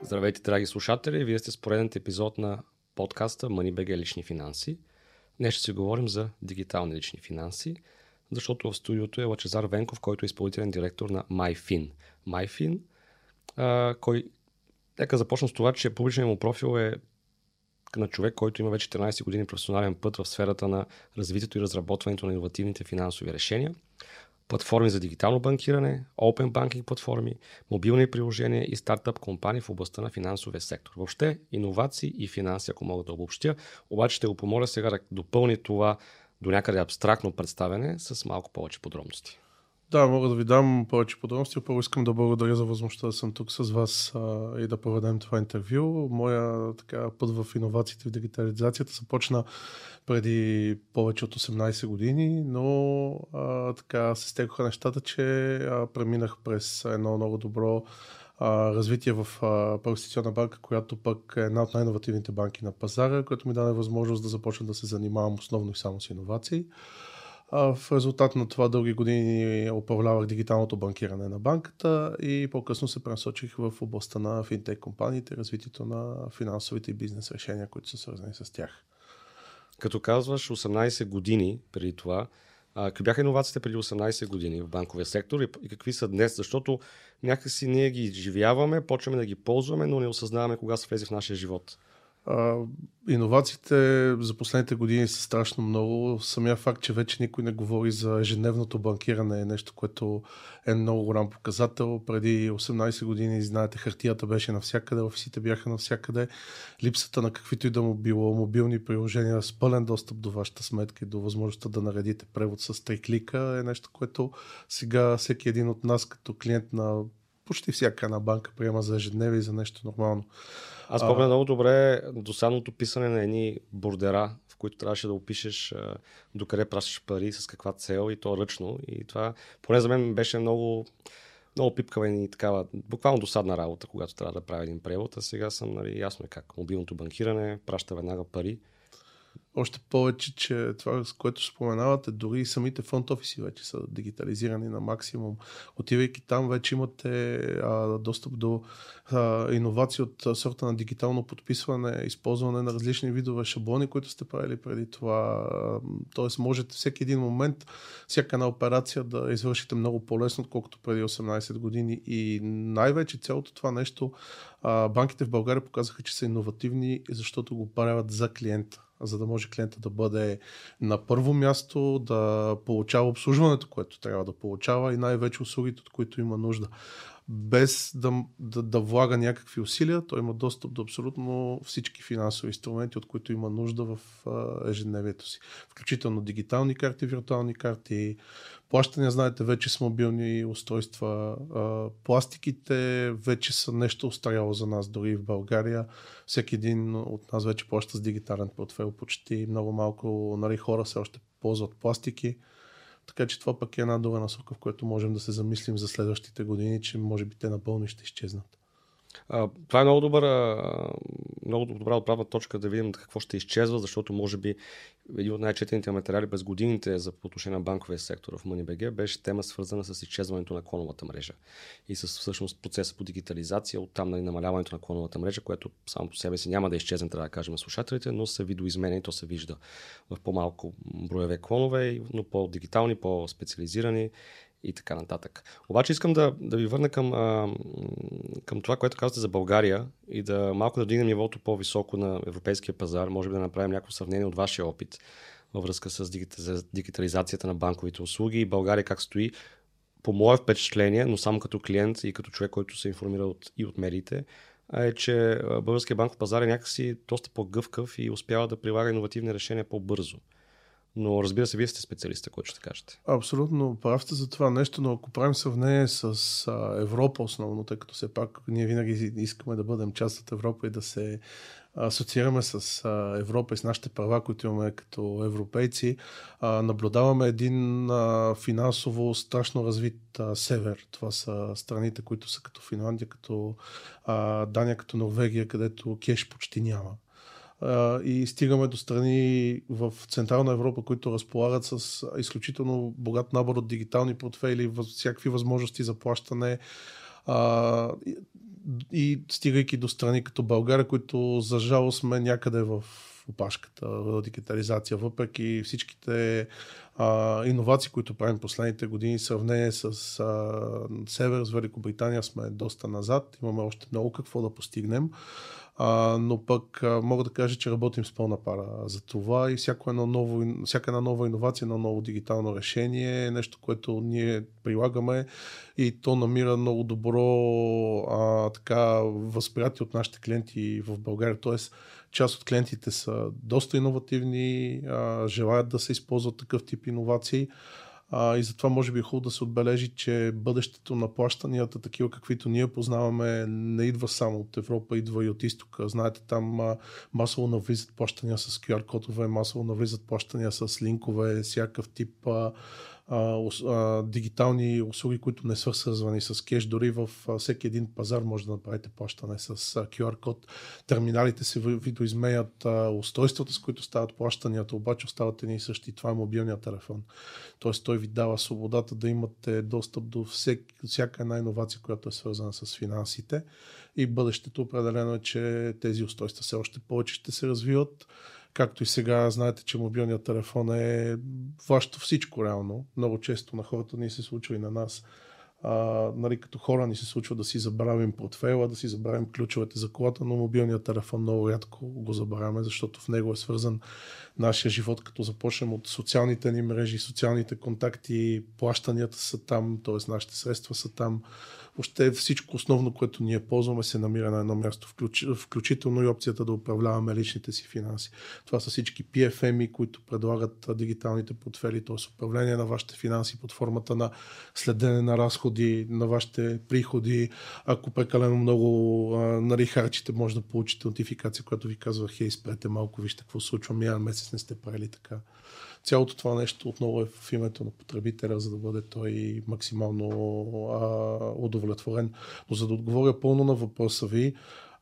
Здравейте, драги слушатели! Вие сте с поредният епизод на подкаста MoneyBG лични финанси. Днес ще си говорим за дигитални лични финанси, защото в студиото е Лъчезар Венков, който е изпълнителен директор на MyFin. MyFin, нека започна с това, че публичният му профил е на човек, който има вече 14 години професионален път в сферата на развитието и разработването на иновативните финансови решения, платформи за дигитално банкиране, open banking платформи, мобилни приложения и стартъп компании в областта на финансовия сектор. Въобще, иновации и финанси, ако мога да обобщя, обаче ще го помоля сега да допълни това до някъде абстрактно представяне с малко повече подробности. Да, мога да ви дам повече подробности. Първо искам да благодаря за възможността да съм тук с вас и да проведем това интервю. Моя път в иновациите в дигитализацията започна преди повече от 18 години, но се стекоха нещата, че преминах през едно много добро развитие в инвестиционна банка, която пък е една от най-иновативните банки на пазара, която ми даде възможност да започна да се занимавам основно и само с иновации. В резултат на това дълги години управлявах дигиталното банкиране на банката и по-късно се пренасочих в областта на финтек компаниите, развитието на финансовите и бизнес решения, които са свързани с тях. Като казваш 18 години преди това, какви бяха иновациите преди 18 години в банковия сектор и какви са днес? Защото някакси ние ги изживяваме, почваме да ги ползваме, но не осъзнаваме кога са влезе в нашия живот. Иновациите за последните години са страшно много. Самия факт, че вече никой не говори за ежедневното банкиране е нещо, което е много голям показател. Преди 18 години, знаете, хартията беше навсякъде, офисите бяха навсякъде. Липсата на каквито и да му било мобилни приложения с пълен достъп до вашата сметка и до възможността да наредите превод с 3 клика е нещо, което сега всеки един от нас като клиент на почти всяка една банка приема за ежедневие и за нещо нормално. Аз помня много добре досадното писане на едни бордера, в които трябваше да опишеш докъде пращаш пари, с каква цел и то ръчно. И това поне за мен беше много пипкава и такава, буквално досадна работа, когато трябва да правя един превод. А сега съм ясно е как. Мобилното банкиране праща веднага пари. Още повече, че това, с което споменавате, дори и самите фронт офиси вече са дигитализирани на максимум. Отивайки там, вече имате достъп до иновации от сорта на дигитално подписване, използване на различни видове шаблони, които сте правили преди това. Тоест, можете всеки един момент, всяка една операция да извършите много по-лесно, отколкото преди 18 години. И най-вече цялото това нещо, банките в България показаха, че са иновативни, защото го правят за клиента, за да може клиента да бъде на първо място, да получава обслужването, което трябва да получава и най-вече услугите, от които има нужда. Без да влага някакви усилия, той има достъп до абсолютно всички финансови инструменти, от които има нужда в ежедневието си. Включително дигитални карти, виртуални карти, плащания, знаете, вече с мобилни устройства. Пластиките вече са нещо остаряло за нас, дори и в България. Всеки един от нас вече плаща с дигитален портфейл. Почти много малко хора все още ползват пластики. Така че това пък е една друга насока, в която можем да се замислим за следващите години, че може би те напълно ще изчезнат. Това е много добра отправна точка да видим какво ще изчезва, защото може би един от най-четените материали през годините за по отношение на банковия сектор в MoneyBG беше тема свързана с изчезването на клоновата мрежа и с всъщност процеса по дигитализация, оттам на намаляването на клоновата мрежа, което само по себе си няма да изчезне, трябва да кажем на слушателите, но се видоизменя и то се вижда в по-малко броеве клонове, но по-дигитални, по-специализирани и така нататък. Обаче искам да ви върна към това, което казвате за България и да малко да вдигнем нивото по-високо на европейския пазар, може би да направим някакво сравнение от вашия опит във връзка с дигитализацията на банковите услуги и България как стои. По мое впечатление, но само като клиент и като човек, който се информира от медиите, е, че българския банков пазар е някакси доста по-гъвкав и успява да прилага иновативни решения по-бързо. Но разбира се, вие сте специалист, който ще кажете. Абсолютно прав сте за това нещо, но ако правим сравнение с Европа основно, тъй като все пак ние винаги искаме да бъдем част от Европа и да се асоциираме с Европа и с нашите права, които имаме като европейци, наблюдаваме един финансово страшно развит север. Това са страните, които са като Финландия, като Дания, като Норвегия, където кеш почти няма. И стигаме до страни в Централна Европа, които разполагат с изключително богат набор от дигитални портфейли, всякакви възможности за плащане. и стигайки до страни като България, които за жалост сме някъде в опашката в дигитализация, въпреки всичките иновации, които правим последните години, в сравнение с Север, с Великобритания сме доста назад, имаме още много какво да постигнем. Но пък мога да кажа, че работим с пълна пара за това и всяка една нова иновация, едно ново дигитално решение е нещо, което ние прилагаме и то намира много добро възприятие от нашите клиенти в България. Тоест, част от клиентите са доста иновативни, желаят да се използват такъв тип иновации. И затова може би е хубаво да се отбележи, че бъдещето на плащанията, такива каквито ние познаваме, не идва само от Европа, идва и от изтока. Знаете, там масово навлизат плащания с QR-кодове, масово навлизат плащания с линкове, всякакъв тип дигитални услуги, които не са свързвани с кеш. Дори в всеки един пазар може да направите плащане с QR-код. Терминалите се видоизменят, устройствата, с които стават плащанията, обаче остават едни и същи. Това е мобилният телефон. Тоест той ви дава свободата да имате достъп до всяка една иновация, която е свързана с финансите. И бъдещето определено е, че тези устройства все още повече ще се развиват. Както и сега знаете, че мобилният телефон е вашето всичко реално. Много често на хората ни се случва и на нас. Като хора ни се случва да си забравим портфейла, да си забравим ключовете за колата, но мобилният телефон много рядко го забравяме, защото в него е свързан нашия живот, като започнем от социалните ни мрежи, социалните контакти, плащанията са там, т.е. нашите средства са там. Въобще всичко основно, което ние ползваме, се намира на едно място, включително и опцията да управляваме личните си финанси. Това са всички PFM-и, които предлагат дигиталните портфели, т.е. управление на вашите финанси под формата на следене на разходи, на вашите приходи. Ако прекалено много харчите, може да получите нотификация, която ви казва: хей, спрете малко, вижте какво случва, минал месец не сте правили така. Цялото това нещо отново е в името на потребителя, за да бъде той максимално удовлетворен. Но за да отговоря пълно на въпроса ви,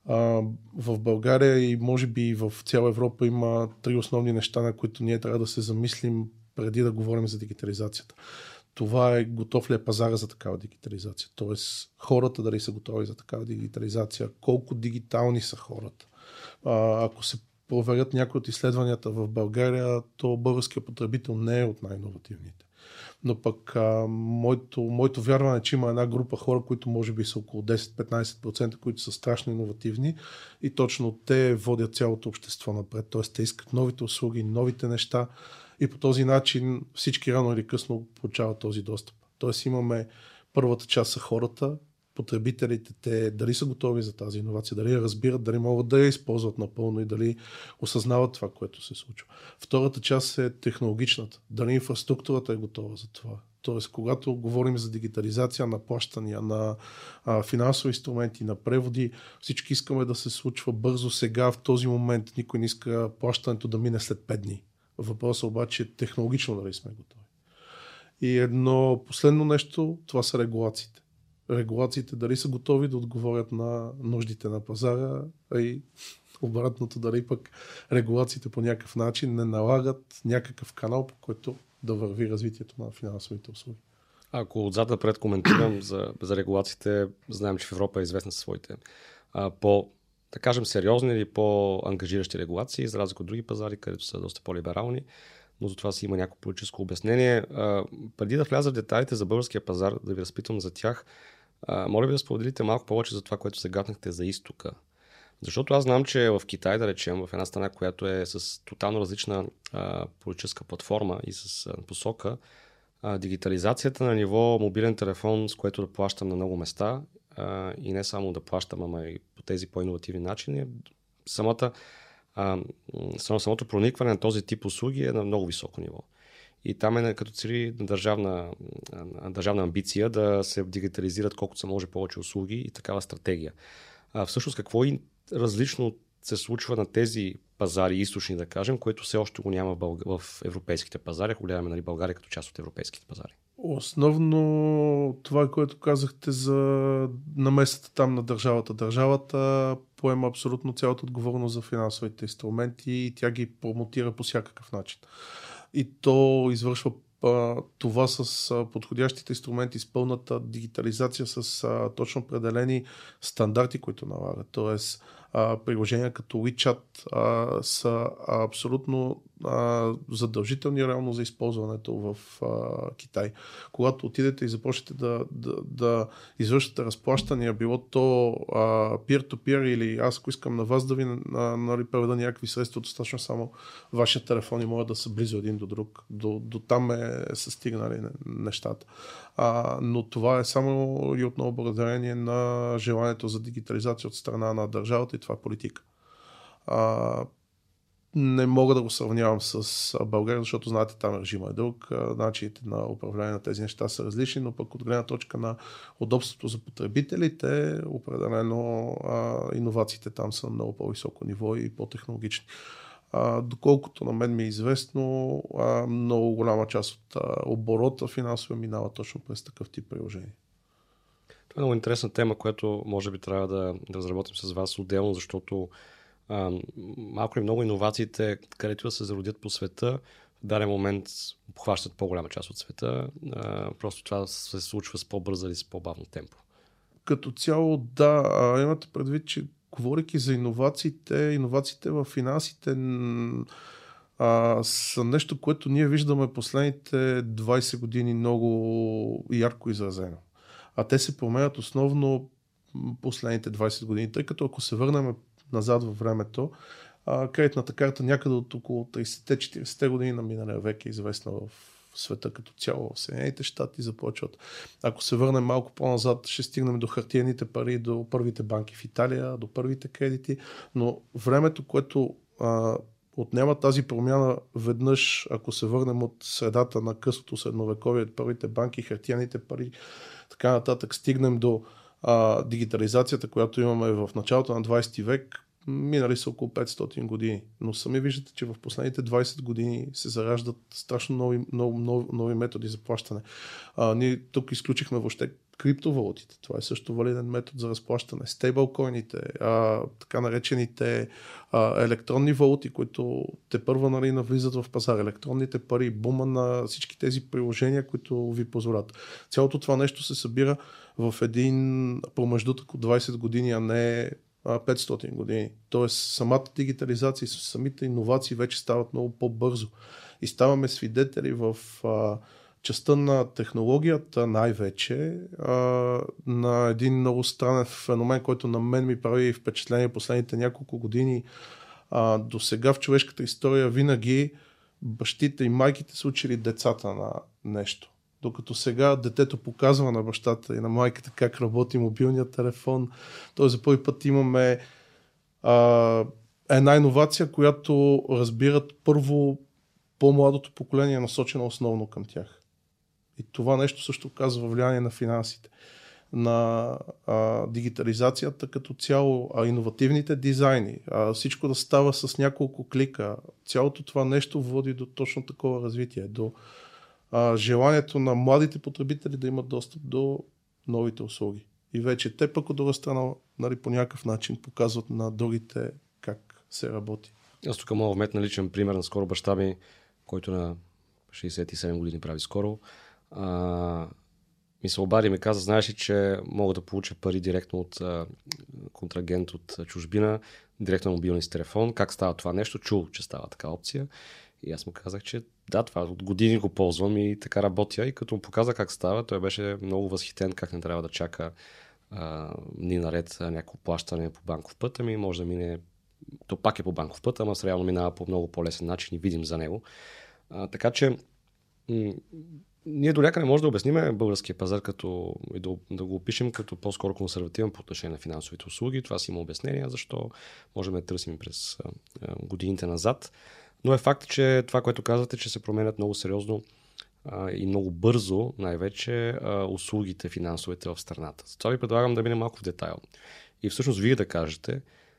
в България и може би и в цяла Европа има три основни неща, на които ние трябва да се замислим преди да говорим за дигитализацията. Това е: готов ли е пазара за такава дигитализация? Тоест хората дали са готови за такава дигитализация? Колко дигитални са хората? Ако се проверят някои от изследванията в България, то българският потребител не е от най-иновативните. Но пък моето вярване е, че има една група хора, които може би са около 10-15%, които са страшно иновативни и точно те водят цялото общество напред. Тоест те искат новите услуги, новите неща и по този начин всички рано или късно получават този достъп. Тоест имаме първата част са хората, потребителите, те дали са готови за тази иновация, дали я разбират, дали могат да я използват напълно и дали осъзнават това, което се случва. Втората част е технологичната. Дали инфраструктурата е готова за това. Тоест, когато говорим за дигитализация на плащания, на финансови инструменти, на преводи, всички искаме да се случва бързо сега, в този момент. Никой не иска плащането да мине след 5 дни. Въпросът обаче е технологично дали сме готови. И едно последно нещо, това са регулациите. Регулациите дали са готови да отговорят на нуждите на пазара, а и обратното, дали пък регулациите по някакъв начин не налагат някакъв канал, по който да върви развитието на финансовите услуги. Ако отзад напред коментирам за регулациите, знаем, че в Европа е известна със своите да кажем, сериозни или по-ангажиращи регулации, за разлика от други пазари, където са доста по-либерални, но за това си има някакво политическо обяснение. Преди да вляза в детайлите за българския пазар, да ви разпитвам за тях, моля ви да споделите малко повече за това, което се гатнахте за изтока. Защото аз знам, че в Китай, да речем, в една страна, която е с тотално различна политическа платформа и с посока, дигитализацията на ниво мобилен телефон, с което да плащам на много места, и не само да плащам, ама и по тези по-инновативни начини, самото проникване на този тип услуги е на много високо ниво. И там е като цели държавна амбиция да се дигитализират колкото се може повече услуги и такава стратегия. Всъщност какво и различно се случва на тези пазари, източни да кажем, което все още го няма в европейските пазари, ако гледаме България като част от европейските пазари? Основно това, което казахте за намесата там на държавата. Държавата поема абсолютно цялата отговорност за финансовите инструменти и тя ги промотира по всякакъв начин. И то извършва това с подходящите инструменти, с пълната дигитализация, с точно определени стандарти, които налагат. Тоест, приложения като WeChat са абсолютно задължителни реално за използването в Китай. Когато отидете и започнете да извършвате разплащания, било то peer-to-peer или аз ако искам на вас да ви преведа някакви средства, достатъчно само вашия телефон и могат да са близо един до друг. До там са стигнали нещата. Но това е само и отново благодарение на желанието за дигитализация от страна на държавата и това е политика. Не мога да го сравнявам с България, защото знаете, там режима е друг, начините на управление на тези неща са различни, но пък от гледна точка на удобството за потребителите, определено иновациите там са на много по-високо ниво и по-технологични. Доколкото на мен ми е известно, много голяма част от оборота финансово минава точно през такъв тип приложение. Това е много интересна тема, която може би трябва да разработим с вас отделно, защото малко и много иновациите, където да се зародят по света, в даден момент обхващат по-голяма част от света. Просто това се случва с по-бързо или с по-бавно темпо. Като цяло, да. Имате предвид, че говорейки за иновациите в финансите са нещо, което ние виждаме последните 20 години много ярко изразено. А те се променят основно последните 20 години, тъй като ако се върнем назад във времето, кредитната карта някъде от около 30-40 години на миналия век е известна в света като цяло. В Съединените щати започват. Ако се върнем малко по-назад, ще стигнем до хартиените пари, до първите банки в Италия, до първите кредити, но времето, което отнема тази промяна веднъж, ако се върнем от средата на късното средновековие, първите банки, хартиените пари, така нататък, стигнем до дигитализацията, която имаме в началото на 20 век, минали са около 500 години. Но сами виждате, че в последните 20 години се зараждат страшно нови методи за плащане. Ние тук изключихме въобще криптовалутите. Това е също валиден метод за разплащане. Стейблкоините, така наречените електронни валути, които те първа навлизат в пазар. Електронните пари, бума на всички тези приложения, които ви позволят. Цялото това нещо се събира в един промеждутък от 20 години, а не 500 години. Тоест самата дигитализация и самите иновации вече стават много по-бързо. И ставаме свидетели в частта на технологията най-вече на един много странен феномен, който на мен ми прави впечатление последните няколко години. До сега в човешката история винаги бащите и майките са учили децата на нещо. Докато сега детето показва на бащата и на майката как работи мобилният телефон. Тоест за първи път имаме една иновация, която разбират първо по-младото поколение, насочено основно към тях. И това нещо също казва влияние на финансите, на дигитализацията като цяло, иновативните дизайни, всичко да става с няколко клика. Цялото това нещо води до точно такова развитие, до желанието на младите потребители да имат достъп до новите услуги. И вече те пък от друга страна по някакъв начин показват на другите как се работи. Аз тук мога вметна личен пример. Наскоро баща ми, който на 67 години прави скоро, ми се обади и ми каза, знаеш ли, че мога да получа пари директно от контрагент от чужбина, директно на мобилния си телефон. Как става това нещо? Чул, че става така опция. И аз му казах, че да, това от години го ползвам и така работя. И като му показа как става, той беше много възхитен, как не трябва да чака дни наред някакво плащане по банков път. Ами може да мине, то пак е по банков път, ама с реално минава по много по-лесен начин и видим за него. Така че ние доляка не може да обясним българския пазар като, и да го опишем като по-скоро консервативен по отношение на финансовите услуги. Това си има обяснение, защо можем да търсим през годините назад. Но е факт, че това, което казвате, че се променят много сериозно и много бързо, най-вече услугите финансовите в страната. Затова ви предлагам да минем малко в детайл. И всъщност вие да кажете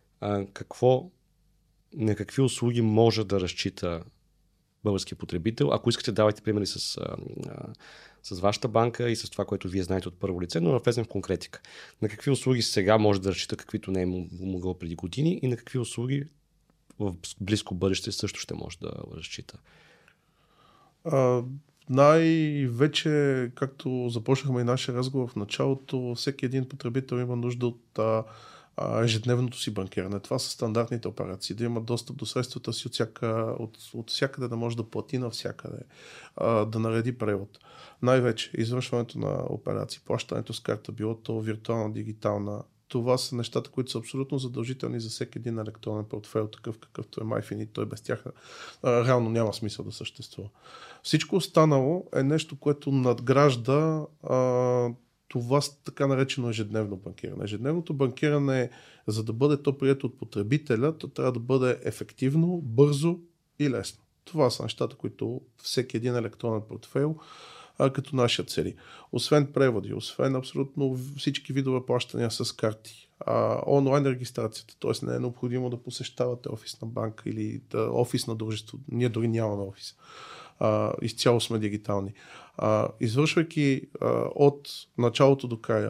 на какви услуги може да разчита българския потребител. Ако искате, давайте примери с вашата банка и с това, което вие знаете от първо лице, но да влезем в конкретика. На какви услуги сега може да разчита, каквито не е могъл преди години и на какви услуги в близко бъдеще също ще може да разчита? най-вече, както започнахме и нашия разговор в началото, всеки един потребител има нужда от ежедневното си банкиране. Това са стандартните операции. Да има достъп до средствата си от всякъде, да може да плати навсякъде, да нареди превод. Най-вече извършването на операции, плащането с карта, било то виртуална, дигитална. Това са нещата, които са абсолютно задължителни за всеки един електронен портфейл, такъв какъвто е MyFin, и той без тях реално няма смисъл да съществува. Всичко останало е нещо, което надгражда това така наречено ежедневно банкиране. Ежедневното банкиране, за да бъде то прието от потребителя, то трябва да бъде ефективно, бързо и лесно. Това са нещата, които всеки един електронен портфейл като нашия цели. Освен преводи, освен абсолютно всички видове плащания с карти, онлайн регистрацията, т.е. не е необходимо да посещавате офисна банка или офис на дружество. Ние дори нямаме офис. Изцяло сме дигитални. Извършвайки от началото до края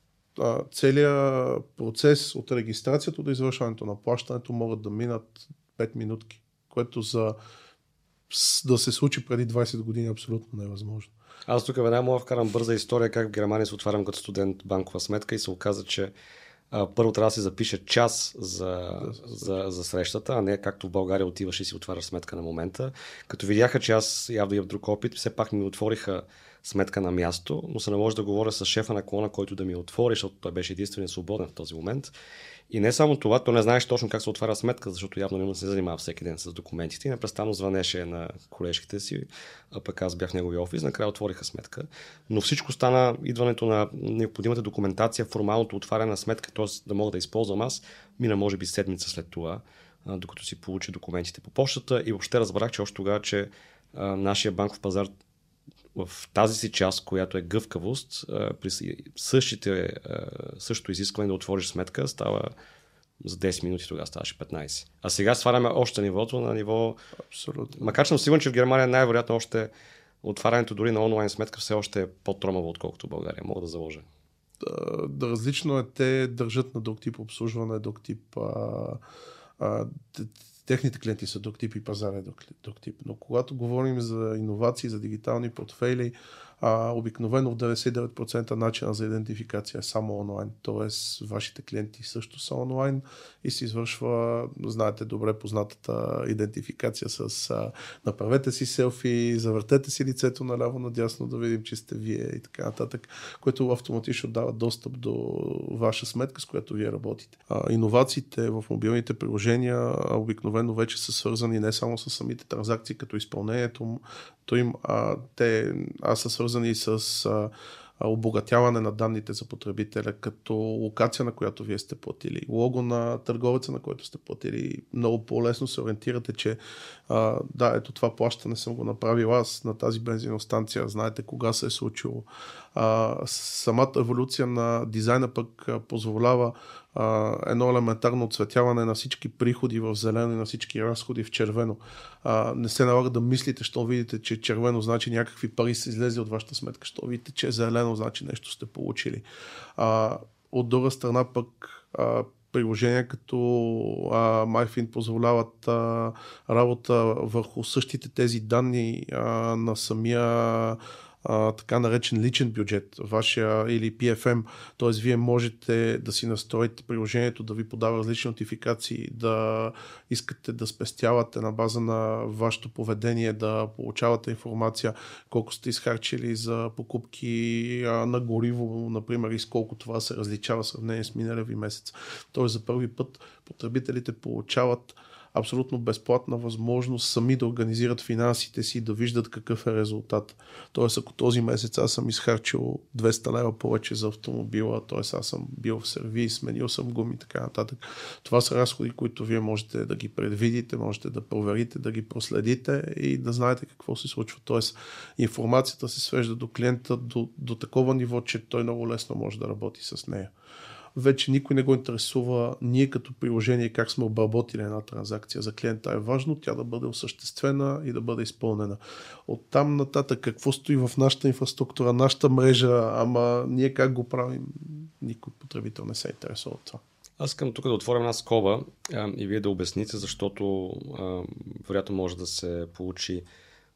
целият процес от регистрацията до извършването на плащането могат да минат 5 минутки, което да се случи преди 20 години абсолютно невъзможно. Аз тук веднага мога да вкарам бърза история как в Германия се отварям като студент банкова сметка и се оказа, че първо трябва да си запише час за срещата, а не както в България отиваш и си отваряш сметка на момента. Като видяха, че аз явно имам друг опит, все пак ми отвориха сметка на място, но се наложи да говоря с шефа на клона, който да ми отвори, защото той беше единствено свободен в този момент. И не само това, то не знаеш точно как се отваря сметка, защото явно не се занимава всеки ден с документите и непрестанно звънеше на колежките си, а пък аз бях в неговия офис, накрая отвориха сметка. Но всичко стана идването на необходимата документация, формалното отваряне на сметка, т.е. да мога да използвам аз, мина може би седмица след това, докато си получи документите по почтата и въобще разбрах, че още тогава, че нашия банков пазар в тази си част, която е гъвкавост, при същото изискване да отвориш сметка, става за 10 минути, тогава ставаше 15. А сега сваляме още нивото на ниво... Абсолютно. Макар че съм сигурен, че в Германия най-вероятно още отварянето дори на онлайн сметка все още е по-тромаво, отколкото в България. Мога да заложа. Да, различно е. Те държат на друг тип обслужване, друг тип... Техните клиенти са друг тип и пазар е друг тип. Но когато говорим за иновации, за дигитални портфейли, обикновено в 99% начина за идентификация е само онлайн. Тоест, вашите клиенти също са онлайн и се извършва, знаете, добре познатата идентификация с направете си селфи, завъртете си лицето наляво-надясно да видим, че сте вие и така нататък, което автоматично дава достъп до ваша сметка, с която вие работите. Иновациите в мобилните приложения обикновено вече са свързани не само с самите транзакции, като изпълнението им, те са свързани с обогатяване на данните за потребителя, като локация, на която вие сте платили, лого на търговеца, на който сте платили. Много по-лесно се ориентирате, че ето това плащане съм го направил аз на тази бензиностанция, знаете кога се е случило. Самата еволюция на дизайна пък позволява едно елементарно оцветяване на всички приходи в зелено и на всички разходи в червено. Не се налага да мислите, що видите, че червено значи някакви пари са излезли от вашата сметка, що видите, че зелено значи нещо сте получили. От друга страна пък приложения като MyFin позволяват работа върху същите тези данни на самия така наречен личен бюджет, вашия или PFM, т.е. вие можете да си настроите приложението да ви подава различни нотификации, да искате да спестявате на база на вашето поведение, да получавате информация колко сте изхарчили за покупки на гориво, например, и с колко това се различава в сравнение с миналия ви месец. Т.е. за първи път потребителите получават абсолютно безплатна възможност сами да организират финансите си и да виждат какъв е резултат. Тоест, ако този месец аз съм изхарчил 200 лева повече за автомобила, т.е. аз съм бил в сервис, сменил съм гуми и така нататък. Това са разходи, които вие можете да ги предвидите, можете да проверите, да ги проследите и да знаете какво се случва. Тоест, информацията се свежда до клиента до такова ниво, че той много лесно може да работи с нея. Вече никой не го интересува ние като приложение как сме обработили една транзакция. За клиента е важно тя да бъде осъществена и да бъде изпълнена. Оттам нататък какво стои в нашата инфраструктура, нашата мрежа, ама ние как го правим, никой потребител не се интересува от това. Аз искам тук да отворим една скоба и вие да обясните, защото вероятно може да се получи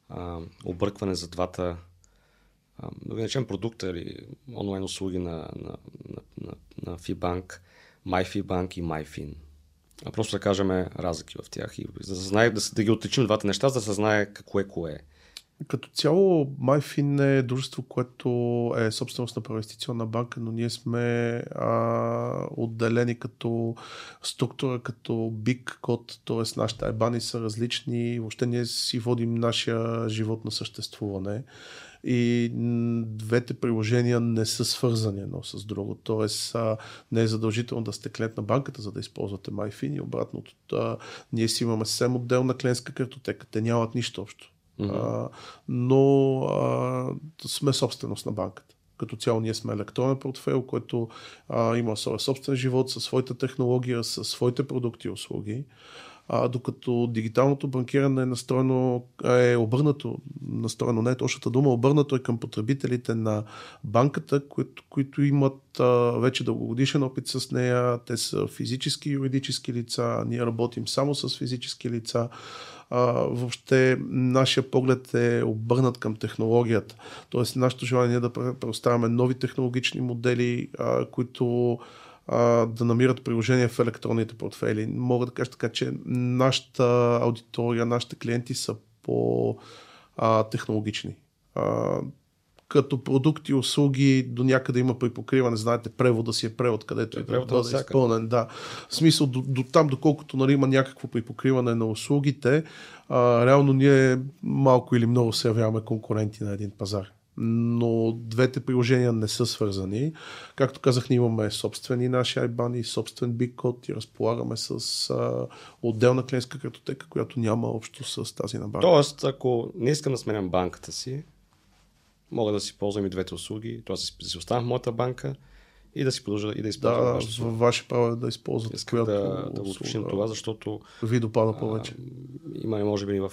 объркване за двата да речем продукта или онлайн услуги на FiBank, MyFiBank и MyFin. Просто да кажем разлики в тях и да ги отличим двата неща, за да се знае какво е кое. Като цяло MyFin е дружество, което е собственост на инвестиционна банка, но ние сме отделени като структура, като Big Code, т.е. нашите IBAN са различни, въобще ние си водим нашия живот на съществуване и двете приложения не са свързани едно с друго, т.е. не е задължително да сте клиент на банката, за да използвате MyFin и обратното. Ние си имаме съвсем отделна клиентска картотека, те нямат нищо общо. Но сме собственост на банката. Като цяло ние сме електронен портфейл, който има своя собствен живот, със своята технология, със своите продукти и услуги. Докато дигиталното банкиране е обърнато, настроено не е точната дума, обърнато е към потребителите на банката, които имат вече дългогодишен опит с нея. Те са физически и юридически лица, ние работим само с физически лица. Въобще нашия поглед е обърнат към технологията. Тоест нашето желание е да предоставяме нови технологични модели, които да намират приложение в електронните портфели. Мога да кажа така, че нашата аудитория, нашите клиенти са по-технологични. Като продукти, услуги, до някъде има припокриване. Знаете, превода си е превод, където да бъде изпълнен. Да. В смисъл, до там, доколкото има някакво припокриване на услугите, реално ние малко или много се явяваме конкуренти на един пазар. Но двете приложения не са свързани. Както казах, ние имаме собствени наши IBAN и собствен Big Code и разполагаме с отделна клиентска картотека, която няма общо с тази на банка. Тоест, ако не искам да сменям банката си, мога да си ползвам и двете услуги, т.е. да си оставам в моята банка и да си продължа и да използвам вашата услуга. Да, ваше право е да използвате. Искам да го уточним това, защото ви допада повече. Има, може би,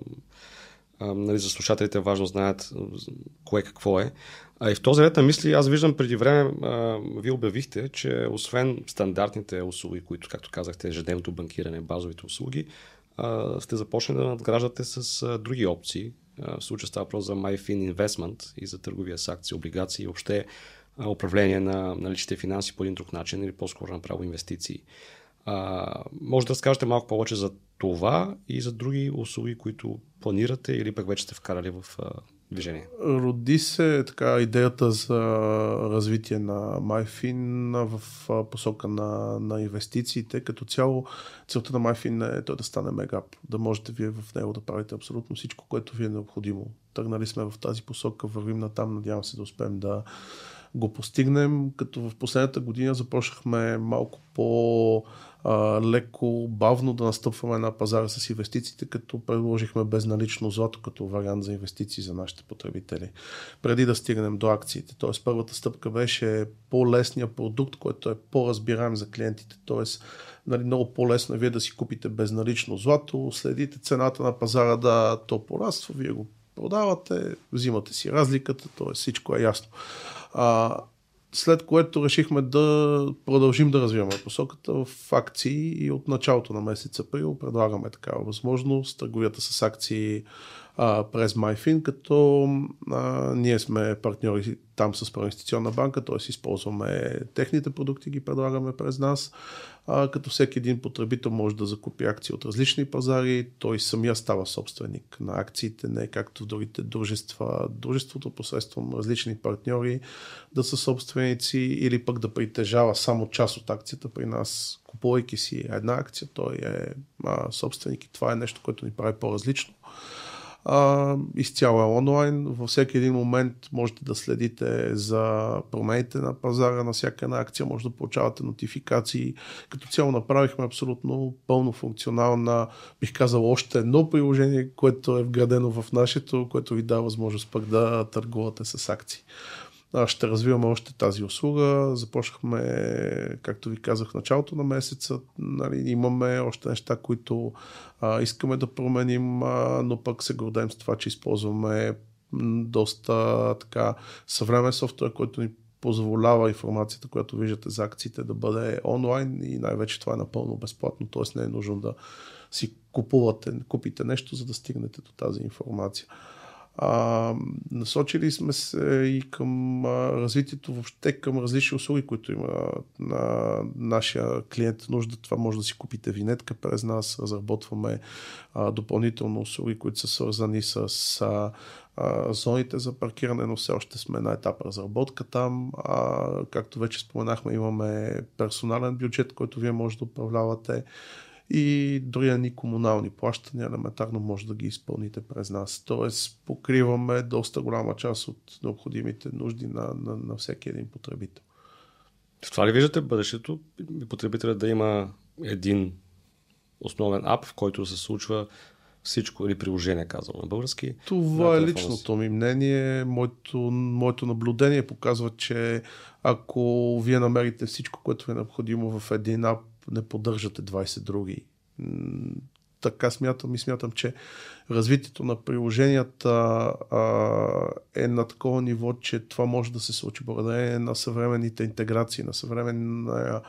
за слушателите е важно знаят кое какво е. И в този ред на мисли, аз виждам преди време, вие обявихте, че освен стандартните услуги, които, както казахте, ежедневното банкиране, базовите услуги, сте започнали да надграждате с други опции. В случая става въпрос за MyFin Investment и за търговия с акции, облигации и въобще управление на личните финанси по един друг начин или по-скоро направо инвестиции. Може да разкажете малко повече за това и за други услуги, които планирате или пък вече сте вкарали в движение? Роди се така идеята за развитие на MyFin в посока на инвестициите. Като цяло целта на MyFin е той да стане мегап, да можете вие в него да правите абсолютно всичко, което ви е необходимо. Тръгнали сме в тази посока, вървим натам, надявам се да успеем да го постигнем, като в последната година започнахме малко по-леко, бавно да настъпваме на пазара с инвестициите, като предложихме безналично злато като вариант за инвестиции за нашите потребители. Преди да стигнем до акциите. Тоест първата стъпка беше по-лесния продукт, който е по-разбираем за клиентите. Тоест много по-лесно е вие да си купите безналично злато, следите цената на пазара, да то пораства, вие го продавате, взимате си разликата, т.е. всичко е ясно. След което решихме да продължим да развиваме посоката в акции и от началото на месец април предлагаме такава възможност, търговията с акции през MyFin, като ние сме партньори там с инвестиционна банка, т.е. използваме техните продукти, ги предлагаме през нас, като всеки един потребител може да закупи акции от различни пазари, той самия става собственик на акциите, не както в другите дружества. Дружеството посредством различни партньори да са собственици или пък да притежава само част от акцията при нас, купувайки си една акция, той е собственик и това е нещо, което ни прави по-различно. Изцяло е онлайн. Във всеки един момент можете да следите за промените на пазара на всяка една акция, може да получавате нотификации. Като цяло направихме абсолютно пълно функционална, бих казал, още едно приложение, което е вградено в нашето, което ви дава възможност пък да търгувате с акции. Ще развиваме още тази услуга. Започнахме, както ви казах, в началото на месеца. Имаме още неща, които искаме да променим, но пък се гордеем с това, че използваме доста така съвременен софтуер, който ни позволява информацията, която виждате за акциите, да бъде онлайн и най-вече това е напълно безплатно, т.е. не е нужно да си купите нещо, за да стигнете до тази информация. Насочили сме се и към развитието въобще към различни услуги, които има на нашия клиент нужда. Това може да си купите винетка през нас, разработваме допълнително услуги, които са свързани с зоните за паркиране, но все още сме на етап разработка там. Както вече споменахме, имаме персонален бюджет, който вие може да управлявате. И дори ни комунални плащания елементарно може да ги изпълните през нас. Тоест покриваме доста голяма част от необходимите нужди на всеки един потребител. В това ли виждате бъдещето? Потребителят да има един основен ап, в който се случва всичко, или приложение, казвам на български. Това е личното ми мнение. Моето наблюдение показва, че ако вие намерите всичко, което ви е необходимо в един ап, не поддържате 20 други. Така смятам, че развитието на приложенията е на такова ниво, че това може да се случи благодарение на съвременните интеграции, на съвременна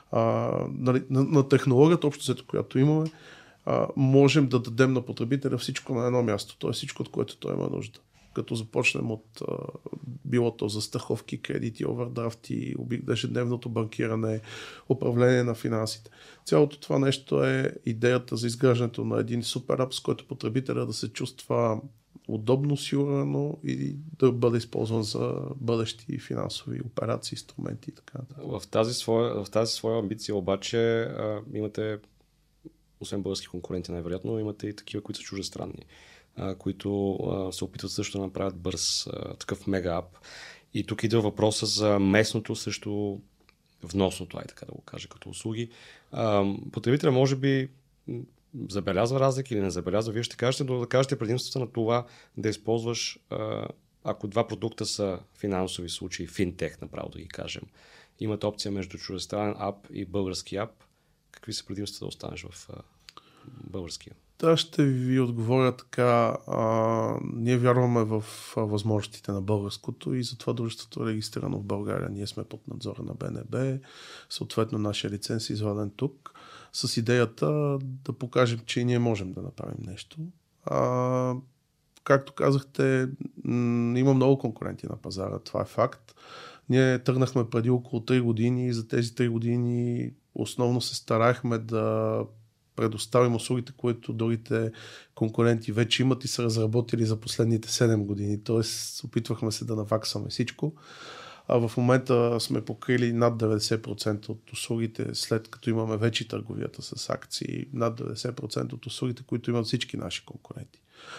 на технологията, общо която имаме, можем да дадем на потребителя всичко на едно място, т.е. всичко, от което той има нужда. Като започнем от билото за страховки, кредити, овердрафти, ежедневното банкиране, управление на финансите. Цялото това нещо е идеята за изграждането на един супер ап, с който потребителя да се чувства удобно, сигурно и да бъде използван за бъдещи финансови операции, инструменти и така. В тази своя амбиция обаче имате, освен български конкуренти най-вероятно, имате и такива, които са чуждестранни, които се опитват също да направят бърз такъв мега ап. И тук идва въпроса за местното срещу вносното, така да го кажа, като услуги. Потребителя може би забелязва разлики или не забелязва. Вие ще кажете, но да кажете предимството на това да използваш, ако два продукта са финансови случаи, финтех, направо да ги кажем. Имате опция между чуждестранен ап и български ап. Какви са предимствата да останеш в българския? Да, ще ви отговоря така. Ние вярваме в възможностите на българското и затова дружеството е регистрирано в България. Ние сме под надзора на БНБ, съответно нашия лиценз е изваден тук, с идеята да покажем, че и ние можем да направим нещо. Както казахте, има много конкуренти на пазара, това е факт. Ние тръгнахме преди около 3 години и за тези 3 години основно се старахме да предоставим услугите, които другите конкуренти вече имат и са разработили за последните 7 години. Тоест, опитвахме се да наваксаме всичко. В момента сме покрили над 90% от услугите, след като имаме вече търговията с акции, над 90% от услугите, които имат всички наши конкуренти.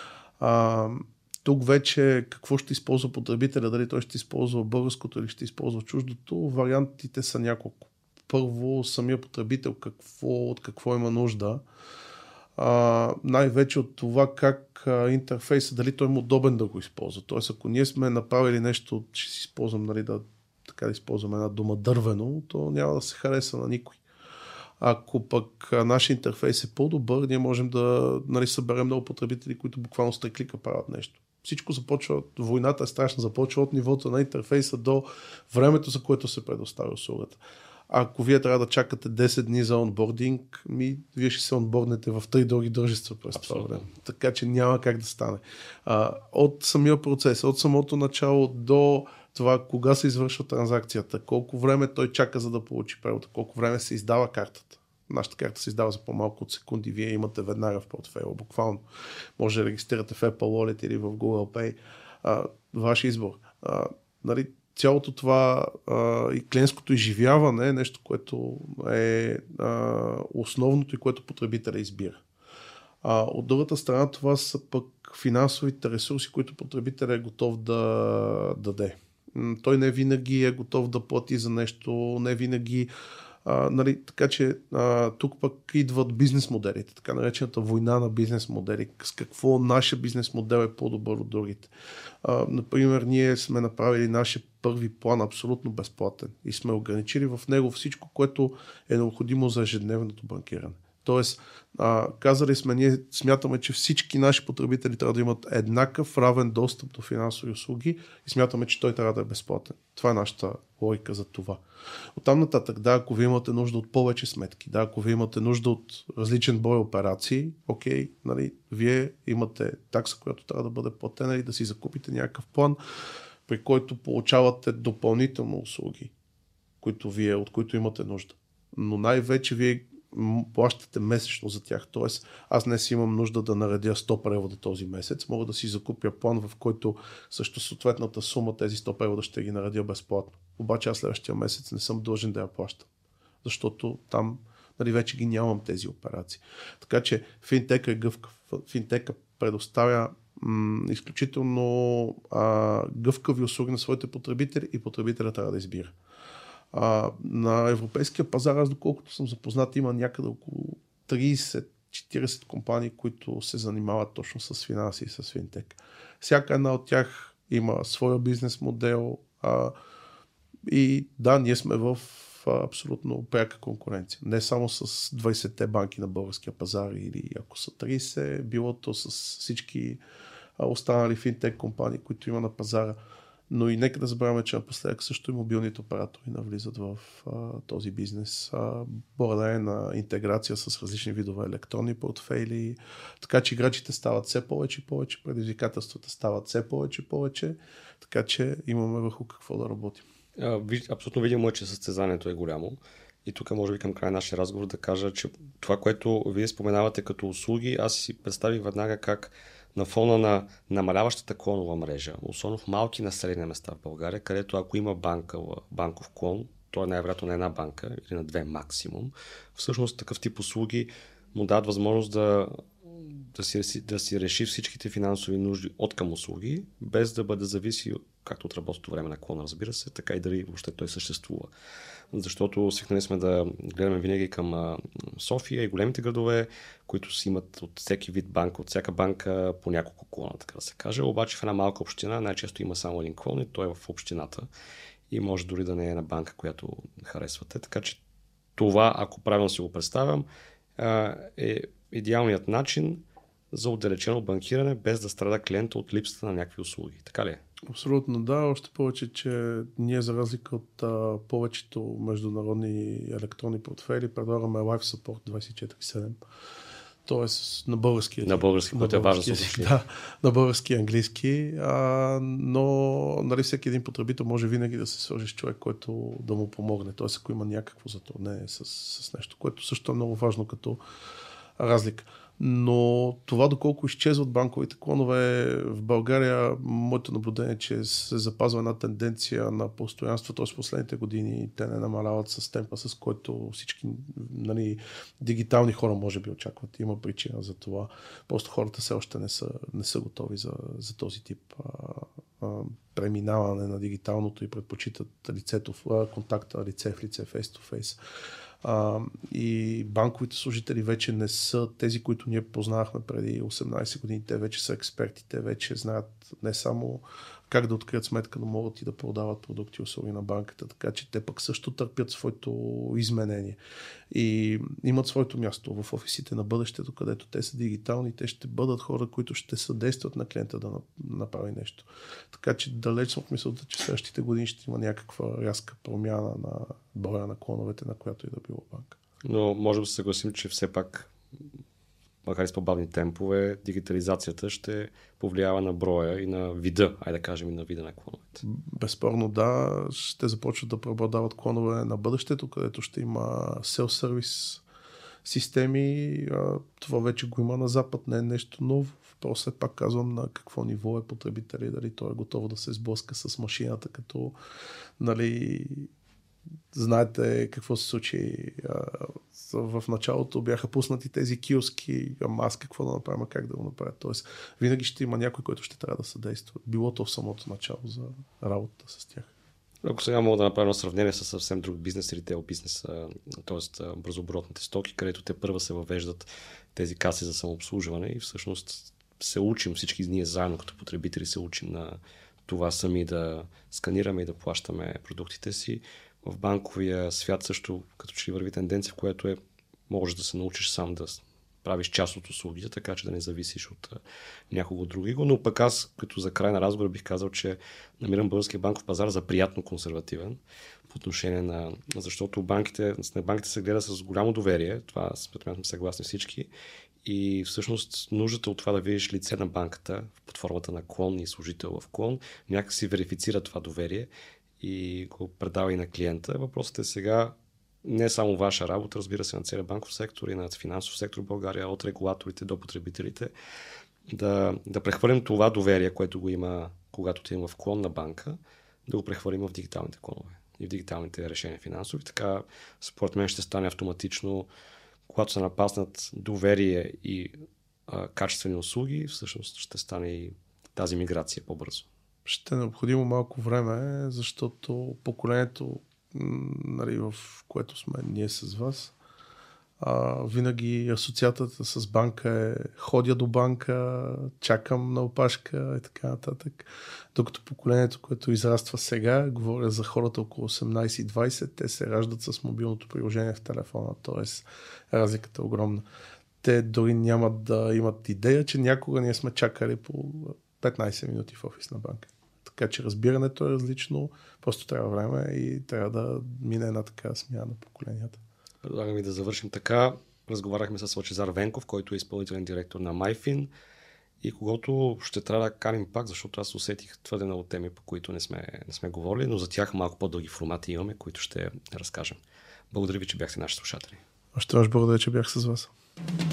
Тук вече какво ще използва потребителя, дали той ще използва българското или ще използва чуждото, вариантите са няколко. Първо, самия потребител от какво има нужда. Най-вече от това как интерфейса, дали той е удобен да го използва. Тоест, ако ние сме направили нещо, ще си използвам, да използвам една дума дървено, то няма да се хареса на никой. Ако пък нашия интерфейс е по-добър, ние можем да съберем много потребители, които буквално с 3 клика правят нещо. Всичко започва, войната е страшна, започва от нивото на интерфейса до времето, за което се предоставя услугата. Ако вие трябва да чакате 10 дни за онбординг, вие ще се онборднете в 3 други дружества през това време. Така че няма как да стане. От самия процес, от самото начало до това кога се извършва транзакцията, колко време той чака за да получи превода, колко време се издава картата. Нашата карта се издава за по-малко от секунди, вие имате веднага в портфейла, буквално. Може да регистрирате в Apple Wallet или в Google Pay. Ваш избор. Цялото това и клиентското изживяване е нещо, което е основното и което потребителя избира. От другата страна това са пък финансовите ресурси, които потребителя е готов да даде. Той не винаги е готов да плати за нещо, не винаги. Така че тук пък идват бизнес моделите, така наречената война на бизнес модели. С какво нашия бизнес модел е по-добър от другите. Например, ние сме направили нашия първи план абсолютно безплатен и сме ограничили в него всичко, което е необходимо за ежедневното банкиране. Тоест, казали сме, ние смятаме, че всички наши потребители трябва да имат еднакъв равен достъп до финансови услуги и смятаме, че той трябва да е безплатен. Това е нашата логика за това. Оттам нататък, да, ако ви имате нужда от повече сметки, да, ако ви имате нужда от различен брой операции, окей, нали, вие имате такса, която трябва да бъде платена и да си закупите някакъв план, при който получавате допълнително услуги, от които имате нужда. Но най-вече вие плащате месечно за тях. Тоест, аз днес имам нужда да наредя 100 превода този месец. Мога да си закупя план, в който също съответната сума тези 100 превода ще ги наредя безплатно. Обаче аз следващия месец не съм длъжен да я плащам, защото там вече ги нямам тези операции. Така че финтека е гъвкав. Финтека предоставя изключително гъвкави услуги на своите потребители и потребителя трябва да избира. На европейския пазар, аз доколкото съм запознат, има някъде около 30-40 компании, които се занимават точно с финанси и с финтек. Всяка една от тях има своя бизнес модел и да, ние сме в абсолютно пряка конкуренция. Не само с 20-те банки на българския пазар или ако са 30, било то с всички останали финтек компании, които има на пазара. Но и нека да забравяме, че напоследък също и мобилните оператори навлизат в този бизнес. Благодарение на интеграция с различни видове електронни портфейли. Така че играчите стават все повече и повече, предизвикателствата стават все повече и повече. Така че имаме върху какво да работим. Абсолютно видимо е, че състезанието е голямо. И тук може би към края на нашия разговор да кажа, че това, което вие споменавате като услуги, аз си представих веднага как на фона на намаляващата клонова мрежа, особено в малки населени места в България, където ако има банков клон, то е най-вероятно на една банка или на две максимум, всъщност такъв тип услуги му дадат възможност да си реши всичките финансови нужди от към услуги, без да бъде зависи както от работното време на клона, разбира се, така и дали въобще той съществува. Защото свикнали сме да гледаме винаги към София и големите градове, които си имат от всеки вид банка, от всяка банка по няколко клона, така да се каже. Обаче в една малка община най-често има само един клон и той е в общината и може дори да не е на банка, която харесвате. Така че това, ако правилно си го представям, е идеалният начин за отдалечено банкиране, без да страда клиента от липсата на някакви услуги. Така ли е? Абсолютно да, още повече, че ние за разлика от повечето международни електронни портфели предлагаме Live Support 24/7. Тоест на български език. На български, което е важно. Да, на български и английски, но всеки един потребител може винаги да се свържи с човек, който да му помогне. Тоест ако има някакво затруднение с нещо, което също е много важно като разлика. Но това доколко изчезват банковите клонове в България, моето наблюдение е, че се запазва една тенденция на постоянство, т.е. в последните години те не намаляват с темпа, с който всички дигитални хора може би очакват. Има причина за това. Просто хората все още не са готови за този тип преминаване на дигиталното и предпочитат контакта лице в лице, face-to-face. И банковите служители вече не са тези, които ние познавахме преди 18 години. Те вече са експерти, те вече знаят не само как да открият сметка, но могат и да продават продукти и услуги на банката, така че те пък също търпят своето изменение и имат своето място в офисите на бъдещето, където те са дигитални, те ще бъдат хора, които ще съдействат на клиента да направи нещо. Така че далеч съм в мисълта, че в следващите години ще има някаква рязка промяна на броя на клоновете, на която и да било банка. Но може да се съгласим, че все пак, макар и с по-бавни темпове, дигитализацията ще повлиява на броя и на вида, да кажем и на вида на клоновете. Безспорно да, ще започват да преобладават клонове на бъдещето, където ще има селф-сервис системи. Това вече го има на Запад, не е нещо ново. Просто пак казвам на какво ниво е потребител и дали той е готов да се сблъска с машината, като знаете какво се случи в началото, бяха пуснати тези киоски, аз какво да направим, как да го направя. Тоест, винаги ще има някой, който ще трябва да съдейства. Било то в самото начало за работа с тях. Ако сега мога да направя сравнение с съвсем друг бизнес, ритейл бизнес, т.е. бързооборотните стоки, където те първа се въвеждат тези каси за самообслужване и всъщност се учим, всички ние заедно като потребители се учим на това сами да сканираме и да плащаме продуктите си. В банковия свят също като че ли върви тенденция, в която е можеш да се научиш сам да правиш част от услугите, така че да не зависиш от някого другиго. Но пък аз, като за край на разговора, бих казал, че намирам българския банков пазар за приятно консервативен по отношение на... Защото банките се гледа с голямо доверие. Това според мен сме съгласни всички. И всъщност нуждата от това да видиш лице на банката под формата на клон и служител в клон някак си верифицира това доверие и го предава и на клиента. Въпросът е сега не само ваша работа, разбира се, на целия банков сектор и на финансов сектор в България, от регулаторите до потребителите, да прехвърлим това доверие, което го има, когато отидем в клон на банка, да го прехвърлим в дигиталните клонове и в дигиталните решения финансови. Така, според мен ще стане автоматично, когато се напаснат доверие и качествени услуги, всъщност ще стане и тази миграция по-бързо. Ще е необходимо малко време, защото поколението, нали, в което сме ние с вас, винаги асоциацията с банка е ходя до банка, чакам на опашка и така нататък. Докато поколението, което израства сега, говоря за хората около 18 и 20, те се раждат с мобилното приложение в телефона, т.е. разликата е огромна. Те дори нямат да имат идея, че някога ние сме чакали по 15 минути в офисна банка. Така че разбирането е различно, просто трябва време и трябва да мине една така смяна на поколенията. Предлагам и да завършим така. Разговаряхме с Лъчезар Венков, който е изпълнителен директор на MyFin и когото ще трябва да каним пак, защото аз усетих твърде много теми, по които не сме говорили, но за тях малко по-дълги формати имаме, които ще разкажем. Благодаря ви, че бяхте наши слушатели. Още раз благодаря, че бях с вас.